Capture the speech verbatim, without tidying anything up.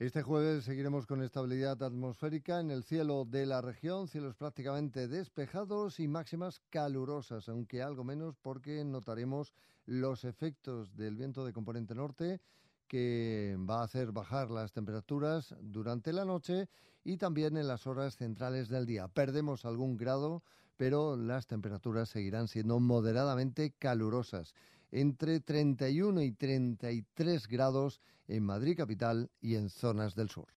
Este jueves seguiremos con estabilidad atmosférica en el cielo de la región, cielos prácticamente despejados y máximas calurosas, aunque algo menos porque notaremos los efectos del viento de componente norte que va a hacer bajar las temperaturas durante la noche y también en las horas centrales del día. Perdemos algún grado, pero las temperaturas seguirán siendo moderadamente calurosas, entre treinta y uno y treinta y tres grados en Madrid capital y en zonas del sur.